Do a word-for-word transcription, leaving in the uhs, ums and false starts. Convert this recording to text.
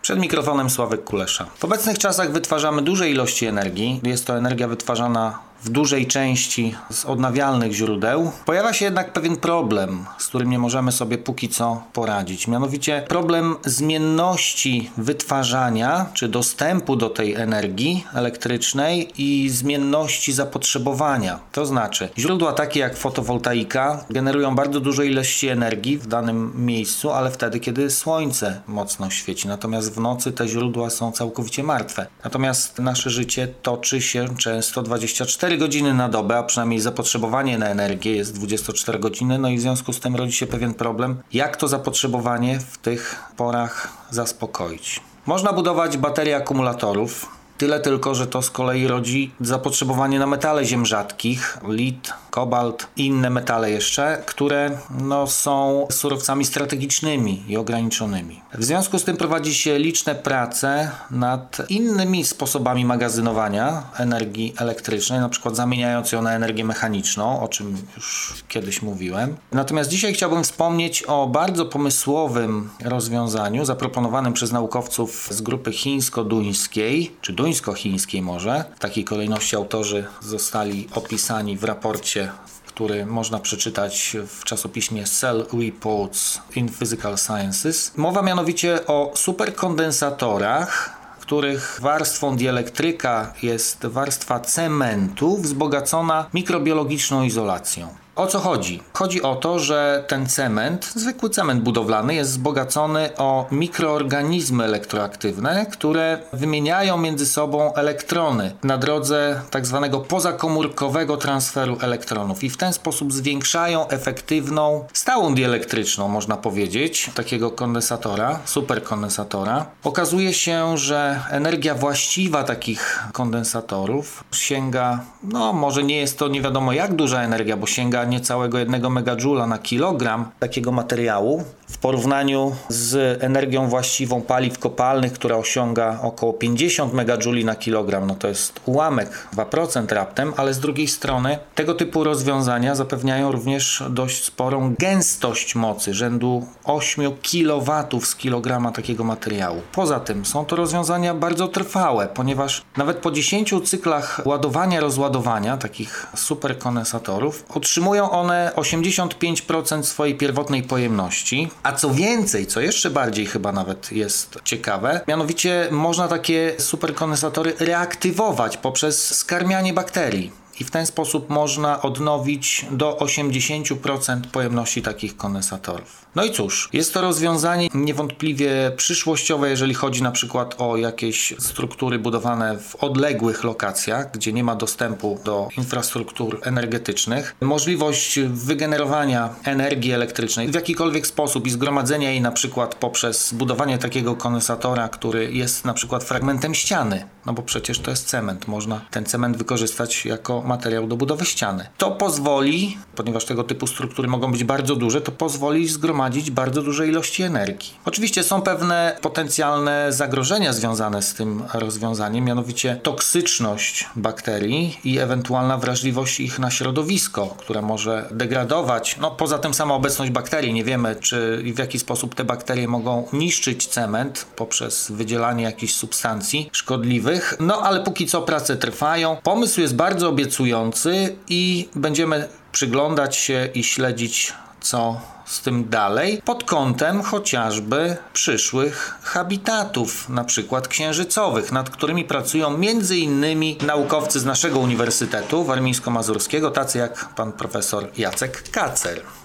Przed mikrofonem Sławek Kulesza. W obecnych czasach wytwarzamy duże ilości energii. Jest to energia wytwarzana w dużej części z odnawialnych źródeł. Pojawia się jednak pewien problem, z którym nie możemy sobie póki co poradzić. Mianowicie problem zmienności wytwarzania czy dostępu do tej energii elektrycznej i zmienności zapotrzebowania. To znaczy, źródła takie jak fotowoltaika generują bardzo duże ilości energii w danym miejscu, ale wtedy, kiedy słońce mocno świeci. Natomiast w nocy te źródła są całkowicie martwe. Natomiast nasze życie toczy się często dwadzieścia cztery godziny na dobę, a przynajmniej zapotrzebowanie na energię jest dwadzieścia cztery godziny, no i w związku z tym rodzi się pewien problem, jak to zapotrzebowanie w tych porach zaspokoić. Można budować baterie akumulatorów, tyle tylko, że to z kolei rodzi zapotrzebowanie na metale ziem rzadkich, lit, kobalt i inne metale jeszcze, które no, są surowcami strategicznymi i ograniczonymi. W związku z tym prowadzi się liczne prace nad innymi sposobami magazynowania energii elektrycznej, na przykład zamieniając ją na energię mechaniczną, o czym już kiedyś mówiłem. Natomiast dzisiaj chciałbym wspomnieć o bardzo pomysłowym rozwiązaniu zaproponowanym przez naukowców z grupy chińsko-duńskiej, czy duńsko-chińskiej może. W takiej kolejności autorzy zostali opisani w raporcie, który można przeczytać w czasopiśmie Cell Reports in Physical Sciences. Mowa mianowicie o superkondensatorach, których warstwą dielektryka jest warstwa cementu wzbogacona mikrobiologiczną izolacją. O co chodzi? Chodzi o to, że ten cement, zwykły cement budowlany, jest wzbogacony o mikroorganizmy elektroaktywne, które wymieniają między sobą elektrony na drodze tak zwanego pozakomórkowego transferu elektronów i w ten sposób zwiększają efektywną, stałą dielektryczną, można powiedzieć, takiego kondensatora, superkondensatora. Okazuje się, że energia właściwa takich kondensatorów sięga, no może nie jest to nie wiadomo jak duża energia, bo sięga niecałego jednego megadżula na kilogram takiego materiału w porównaniu z energią właściwą paliw kopalnych, która osiąga około pięćdziesiąt megadżuli na kilogram. No to jest ułamek, dwa procent raptem, ale z drugiej strony tego typu rozwiązania zapewniają również dość sporą gęstość mocy, rzędu ośmiu kilowatów z kilograma takiego materiału. Poza tym są to rozwiązania bardzo trwałe, ponieważ nawet po dziesięciu cyklach ładowania, rozładowania takich superkondensatorów otrzymują one osiemdziesiąt pięć procent swojej pierwotnej pojemności. A co więcej, co jeszcze bardziej chyba nawet jest ciekawe, mianowicie można takie superkondensatory reaktywować poprzez skarmianie bakterii. I w ten sposób można odnowić do osiemdziesiąt procent pojemności takich kondensatorów. No i cóż, jest to rozwiązanie niewątpliwie przyszłościowe, jeżeli chodzi na przykład o jakieś struktury budowane w odległych lokacjach, gdzie nie ma dostępu do infrastruktur energetycznych. Możliwość wygenerowania energii elektrycznej w jakikolwiek sposób i zgromadzenia jej na przykład poprzez budowanie takiego kondensatora, który jest na przykład fragmentem ściany, no bo przecież to jest cement, można ten cement wykorzystać jako materiał do budowy ściany. To pozwoli, ponieważ tego typu struktury mogą być bardzo duże, to pozwoli zgromadzić bardzo duże ilości energii. Oczywiście są pewne potencjalne zagrożenia związane z tym rozwiązaniem, mianowicie toksyczność bakterii i ewentualna wrażliwość ich na środowisko, która może degradować, no poza tym sama obecność bakterii, nie wiemy czy i w jaki sposób te bakterie mogą niszczyć cement poprzez wydzielanie jakichś substancji szkodliwych, no ale póki co prace trwają. Pomysł jest bardzo obiecujący i będziemy przyglądać się i śledzić, co z tym dalej, pod kątem chociażby przyszłych habitatów, na przykład księżycowych, nad którymi pracują między innymi naukowcy z naszego Uniwersytetu Warmińsko-Mazurskiego, tacy jak pan profesor Jacek Kacer.